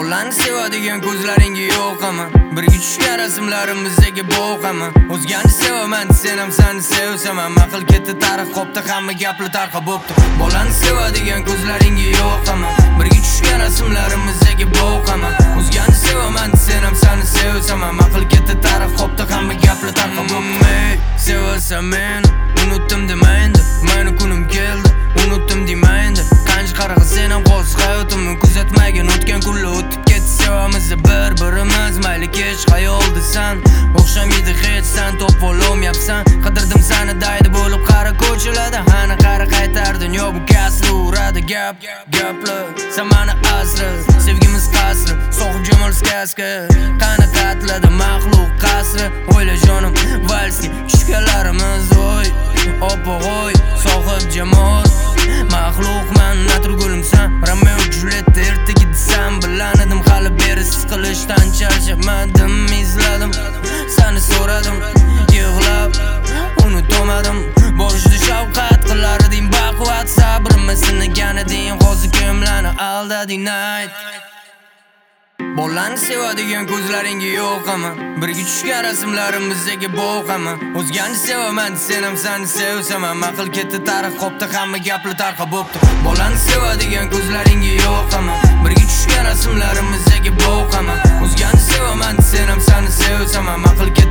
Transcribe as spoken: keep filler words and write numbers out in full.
Bolani sevadigan ko'zlaringa yo'q ama birga tushgan rasmlarimizdagi bo'q ama o'zgani sevaman sen ham seni sevsam ham aql ketdi tarix qopdi hamma gaplar tarqa bo'pti. Bolani sevadigan ko'zlaringa yo'q ama birga tushgan rasmlarimizdagi bo'q ama o'zgani sevaman sen ham seni sevsam ham aql ketdi tarix qopdi hamma gaplar tarqa bo'pti. Sevasan meni unutdim demaydi, meni kunim keldi unutdim demaydi. Qancha qarag'i sen ham qo'z hayotimni kuzatmagan o'tgan kunlar o'tib ketdi. Sevamiz bir-birimiz mayli kech xayolda san o'xshamaydi hech san top olmayapsan. Qidirdim seni daydi bo'lib qara ko'chalarda ana qara qaytar dunyo bu kasli uradi gap gaplar sen meni asra sevgimiz qasri sohib jamol skaska qani qatladi maxluq qasri o'yla jonim valsga tushganlarimiz oy opo'g'oy sohib jamol maxluqman naturgulumsan Romeo Julietta ertaga desam bilanadim hali beri siqilishdan charchamadim izladim seni so'radim yig'lab unutolmadim borishdi shavqat qilar eding baquvvat sabrimni sinagan eding hozir kimlarni aldading night. Bolani sevadigan ko'zlaringa yo'q ama birga tushgan rasmlarimizdagi bo'q ama o'zgani sevaman sen ham seni sevsam ham aql ketdi tarix qopdi hamma gaplar tarqa bo'pti. Bolani sevadigan ko'zlaringa yo'q ama birga tushgan rasmlarimizdagi bo'q ama o'zgani sevaman sen ham seni sevsam ham aql ketdi